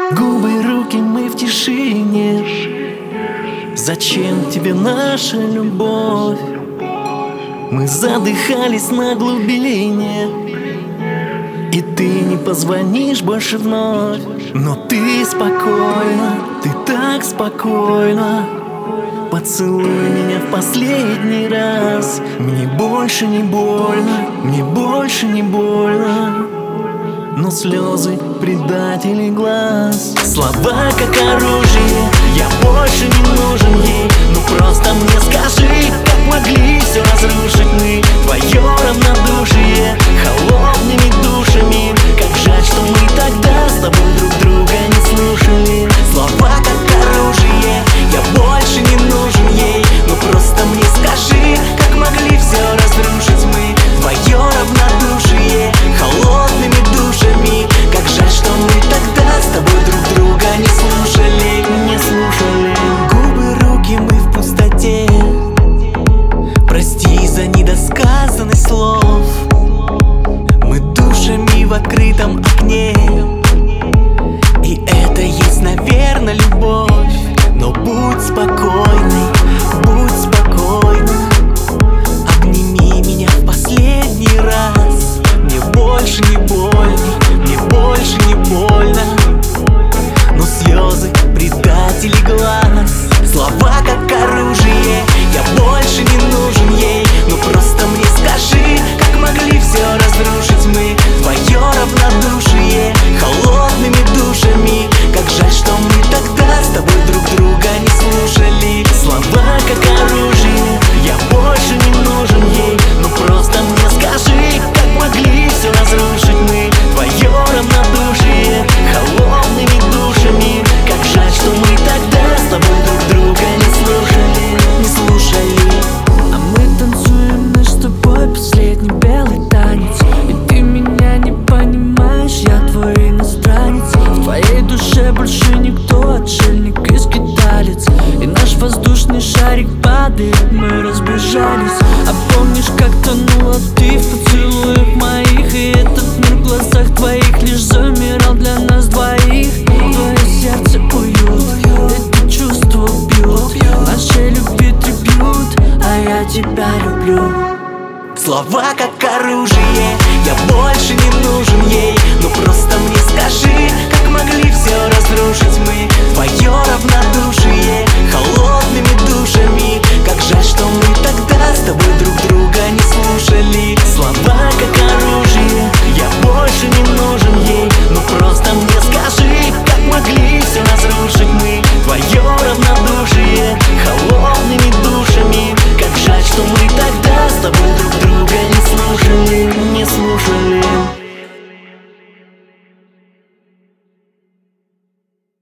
Губы, руки, мы в тишине. Зачем тебе наша любовь? Мы задыхались на глубине, и ты не позвонишь больше вновь. Но ты спокойно, ты так спокойно. Поцелуй меня в последний раз. Мне больше не больно, мне больше не больно. Но слезы предателей глаз. Слова как оружие, я больше не нужен ей. Ну просто мне скажи, как могли все разрушить.